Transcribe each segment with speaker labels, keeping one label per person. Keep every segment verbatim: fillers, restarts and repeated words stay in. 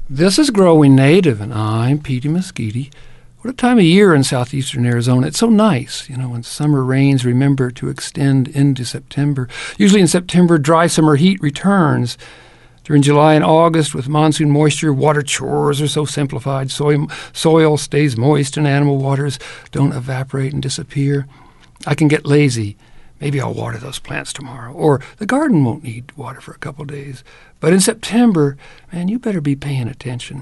Speaker 1: This is Growing Native, and I'm Petey Mesquite. What a time of year in southeastern Arizona. It's so nice, you know, when summer rains remember to extend into September. Usually in September, dry summer heat returns. During July and August, with monsoon moisture, water chores are so simplified. Soil, soil stays moist and animal waters don't evaporate and disappear. I can get lazy. Maybe I'll water those plants tomorrow. Or the garden won't need water for a couple days. But in September, man, you better be paying attention.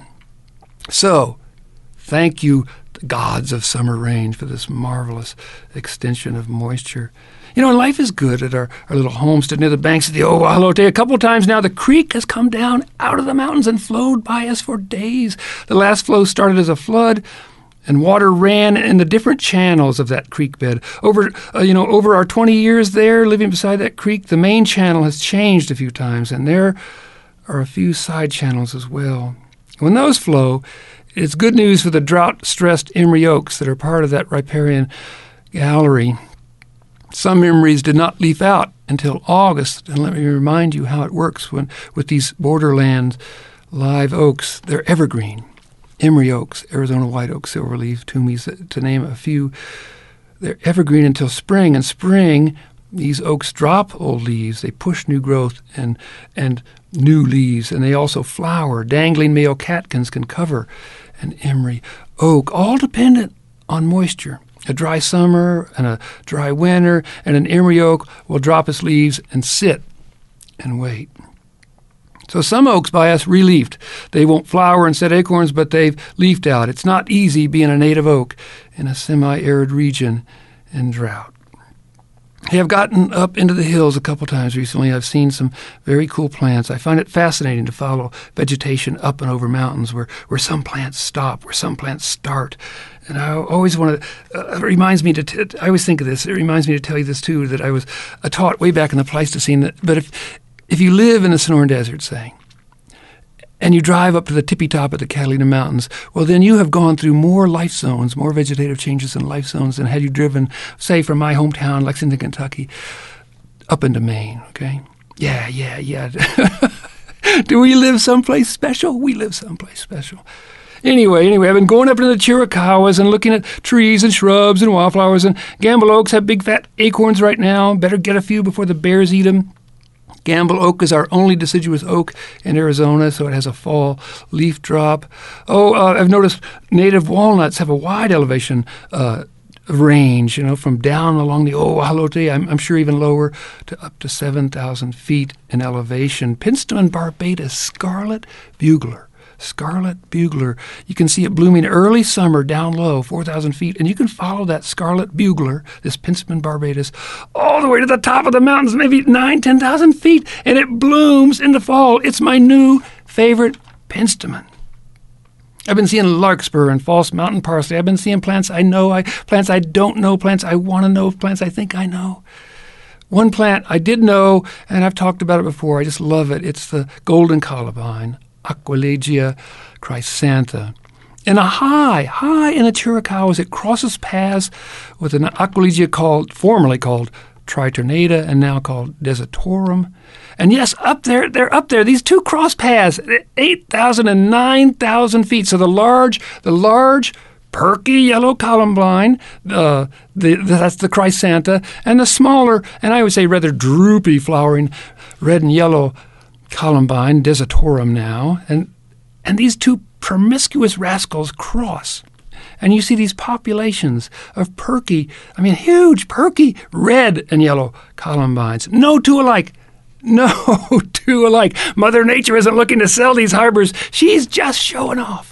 Speaker 1: So, thank you, the gods of summer rain, for this marvelous extension of moisture. You know, life is good at our, our little homestead near the banks of the Oahalote. A couple times now, the creek has come down out of the mountains and flowed by us for days. The last flow started as a flood, and water ran in the different channels of that creek bed. Over, uh, you know, over our twenty years there, living beside that creek, the main channel has changed a few times, and there are a few side channels as well. When those flow, it's good news for the drought-stressed emery oaks that are part of that riparian gallery. Some emeries did not leaf out until August, and let me remind you how it works when with these borderland live oaks. They're evergreen. Emery oaks, Arizona white oak, silverleaf, Toomeys, to name a few. They're evergreen until spring. In spring, these oaks drop old leaves. They push new growth and and new leaves, and they also flower. Dangling male catkins can cover an emery oak, all dependent on moisture. A dry summer and a dry winter, and an emery oak will drop its leaves and sit and wait. So some oaks by us re-leafed. They won't flower and set acorns, but they've leafed out. It's not easy being a native oak in a semi-arid region in drought. Hey, I've gotten up into the hills a couple times recently. I've seen some very cool plants. I find it fascinating to follow vegetation up and over mountains where, where some plants stop, where some plants start. And I always want to, uh, it reminds me to, t- I always think of this, it reminds me to tell you this too, that I was uh, taught way back in the Pleistocene, that, but if If you live in the Sonoran Desert, say, and you drive up to the tippy top of the Catalina Mountains, well, then you have gone through more life zones, more vegetative changes in life zones than had you driven, say, from my hometown, Lexington, Kentucky, up into Maine, okay? Yeah, yeah, yeah. Do we live someplace special? We live someplace special. Anyway, anyway, I've been going up into the Chiricahuas and looking at trees and shrubs and wildflowers, and Gamble oaks have big fat acorns right now. Better get a few before the bears eat them. Gamble oak is our only deciduous oak in Arizona, so it has a fall leaf drop. Oh, uh, I've noticed native walnuts have a wide elevation uh, range, you know, from down along the Oahalote, I'm, I'm sure even lower, to up to seven thousand feet in elevation. Penstemon barbatus, scarlet bugler. Scarlet bugler. You can see it blooming early summer down low, four thousand feet, and you can follow that scarlet bugler, this Penstemon barbatus, all the way to the top of the mountains, maybe nine, ten thousand feet, and it blooms in the fall. It's my new favorite penstemon. I've been seeing larkspur and false mountain parsley. I've been seeing plants I know, I, plants I don't know, plants I want to know, plants I think I know. One plant I did know, and I've talked about it before. I just love it. It's the golden columbine, Aquilegia chrysantha. And a high, high in the Chiricahuas, it crosses paths with an Aquilegia called, formerly called Tritornata, and now called Desitorum. And yes, up there, they're up there. These two cross paths, eight thousand and nine thousand feet. So the large, the large, perky yellow columbine, uh, the, that's the chrysantha, and the smaller, and I would say rather droopy flowering red and yellow columbine, Desitorum now, and and these two promiscuous rascals cross. And you see these populations of perky, I mean huge, perky, red and yellow columbines. No two alike. No two alike. Mother Nature isn't looking to sell these harbors. She's just showing off.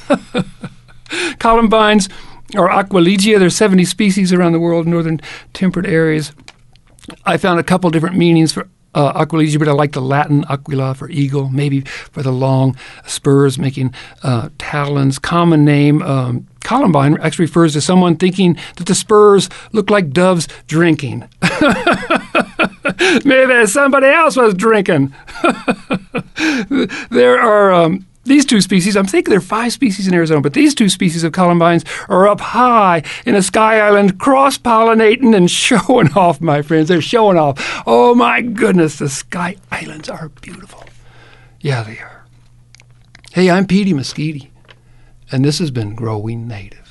Speaker 1: Columbines or Aquilegia, there's seventy species around the world in northern temperate areas. I found a couple different meanings for Uh, Aquilegia, but I like the Latin aquila for eagle, maybe for the long spurs making uh, talons. Common name, um, columbine, actually refers to someone thinking that the spurs look like doves drinking. Maybe somebody else was drinking. There are um, these two species, I'm thinking there are five species in Arizona, but these two species of columbines are up high in a sky island, cross-pollinating and showing off, my friends. They're showing off. Oh, my goodness, the sky islands are beautiful. Yeah, they are. Hey, I'm Petey Mesquite, and this has been Growing Native.